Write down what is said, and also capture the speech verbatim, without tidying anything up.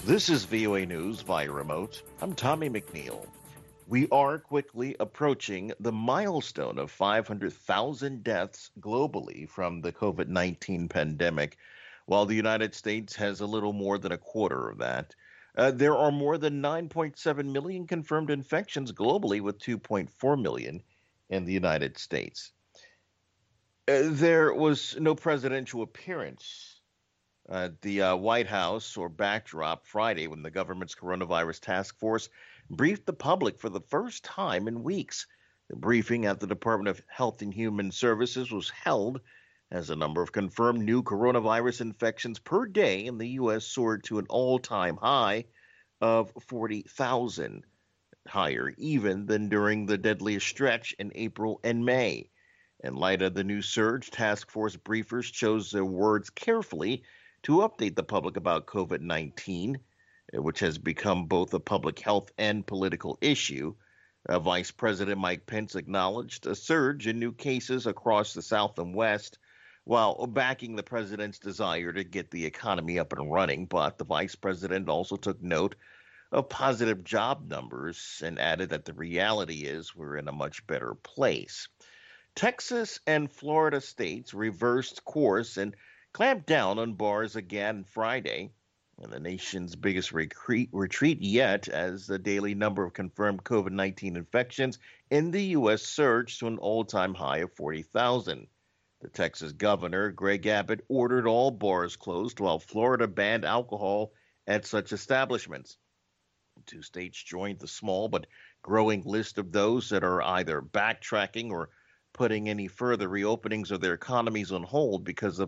This is V O A News via remote. I'm Tommy McNeil. We are quickly approaching the milestone of five hundred thousand deaths globally from the COVID nineteen pandemic, while the United States has a little more than a quarter of that. Uh, there are more than nine point seven million confirmed infections globally, with two point four million in the United States. Uh, there was no presidential appearance at the uh, White House or backdrop Friday when the government's coronavirus task force briefed the public for the first time in weeks. The briefing at the Department of Health and Human Services was held as the number of confirmed new coronavirus infections per day in the U S soared to an all-time high of forty thousand, higher even than during the deadliest stretch in April and May. In light of the new surge, task force briefers chose their words carefully to update the public about COVID nineteen, which has become both a public health and political issue. Uh, Vice President Mike Pence acknowledged a surge in new cases across the South and West, while backing the president's desire to get the economy up and running. But the vice president also took note of positive job numbers and added that the reality is we're in a much better place. Texas and Florida states reversed course and clamped down on bars again Friday, and the nation's biggest retreat, retreat yet, as the daily number of confirmed COVID nineteen infections in the U S surged to an all-time high of forty thousand. The Texas governor, Greg Abbott, ordered all bars closed, while Florida banned alcohol at such establishments. Two states joined the small but growing list of those that are either backtracking or putting any further reopenings of their economies on hold because of